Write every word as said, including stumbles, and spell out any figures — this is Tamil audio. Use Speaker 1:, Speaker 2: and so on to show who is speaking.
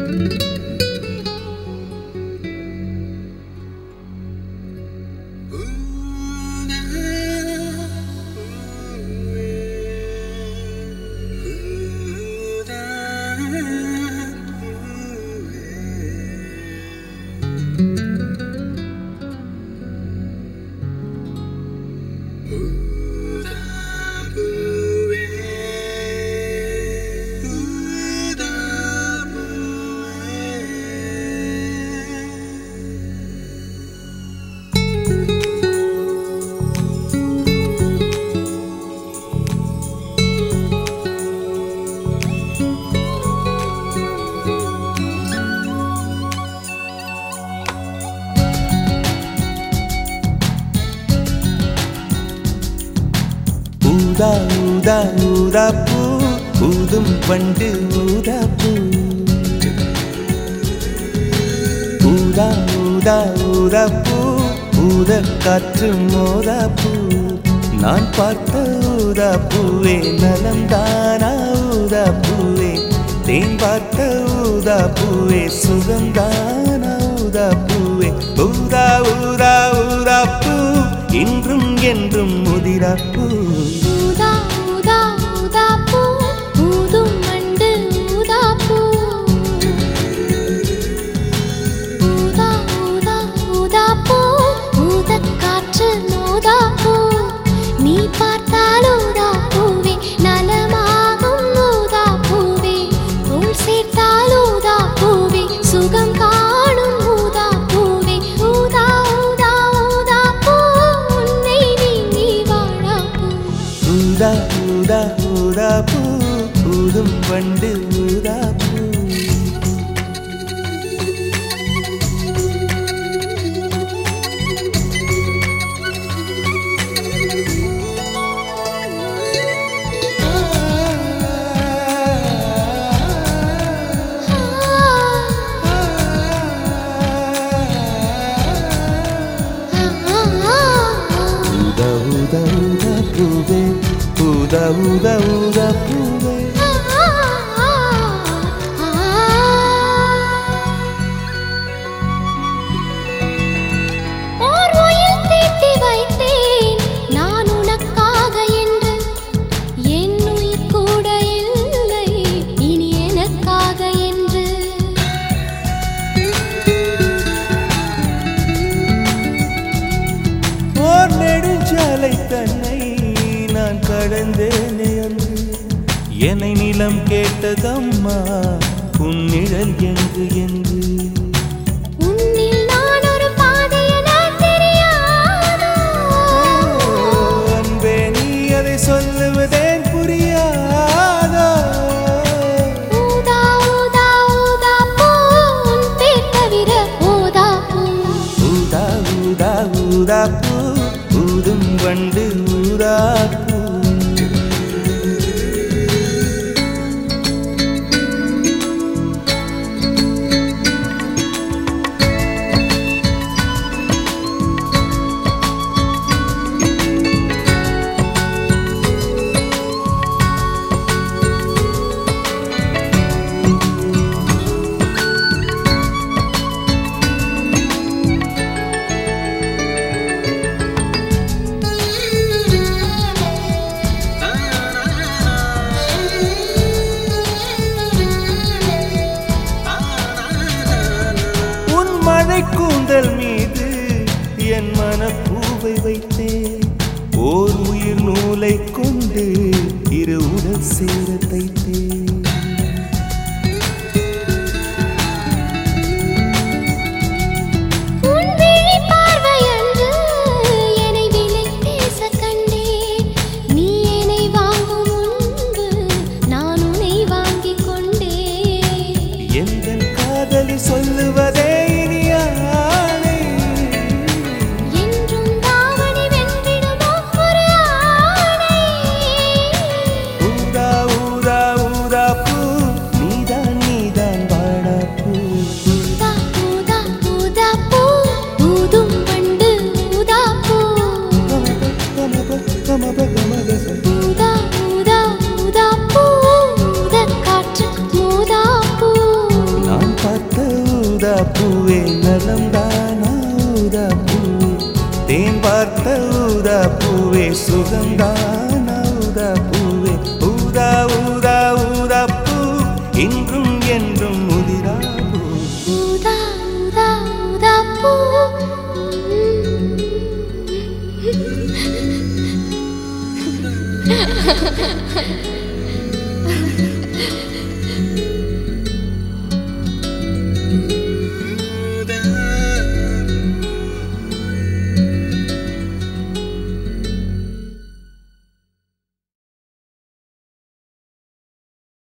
Speaker 1: ஊதா ஊதா ஊதா பூ ஊதும் பண்டு ஊதா பூ ஊதா ஊதா ஊதா பூ ஊத காற்று மோதா பூ நான் பார்த்த ஊதா பூவே நலந்தானா ஊதா பூவே தேன் பார்த்த ஊதா பூவே சுகந்தானா ஊதா பூவே ஊதா ஊதா ஊதா பூ இன்றும் என்றும் முதிரா பூ
Speaker 2: ஊதா ஊதா ஊதா பூ ஊதும் மண்டு ஊதா பூ ஊதா ஊதா ஊதா பூ ஊதக் காற்று மோதா பூ நீ பார்த்தால் ஊதா பூவே நலமாகும் ஊதா பூவே உள் சேர்த்தால் ஊதா பூவே சுகம் காணும் ஊதா பூவே ஊதா ஊதா ஊதா பூ உன்னை நீங்கி வாழா பூ
Speaker 1: ஊதா ஊதா ஊதா பூ ஊதும் பண்டு ஊதா பூ ஊதா ஊதா பூவே ஊதா ஊதா ஊதா பூவே
Speaker 2: ஓர் உயிர் தீட்டி வைத்தேன் நான் உனக்காக என்று என் உயிர் கூட இல்லை இனி எனக்காக என்று
Speaker 1: ஓர் நெடுஞ்சாலை தன்னை நான் கடந்தேனே அன்று என்னை நிலம் கேட்டதம்மா உன் நிழல் எங்கு என்று
Speaker 2: உன்னில் நான் ஒரு பாதை என தெரியாதோ
Speaker 1: அன்பே நீ அதை சொல்லுவதேன் புரியாதோ
Speaker 2: ஊதா ஊதா ஊதா பூ உன் பேர் தவிர ஊதா பூ
Speaker 1: ஊதா ஊதா ஊதா பூ ஊதும் வண்டு ஊதா பூ கூந்தல் மீது என் மனப்பூவை வைத்தேன் ஓர் உயிர் நூலை கொண்டு இரு உடல் சேர தைத்தேன்
Speaker 2: உன் விழி பார்வையன்று என்னை விலை பேச கண்டேன் நீ என்னை வாங்கும் முன்பு நான் உன்னை வாங்கிக் கொண்டேன்
Speaker 1: எந்தன் காதலி சொல்லுவதே ஊதா ஊதா ஊதா பூவே நலம்தானா ஊதா பூவே தேன் பார்த்த ஊதா பூவே சுகம்தானா ஊதா பூவே ஊதா ஊதா ஊதா பூ இன்றும் என்றும் முதிரா பூ
Speaker 2: ஊதா ஊதா ஊதா பூ Ha ha ha ha.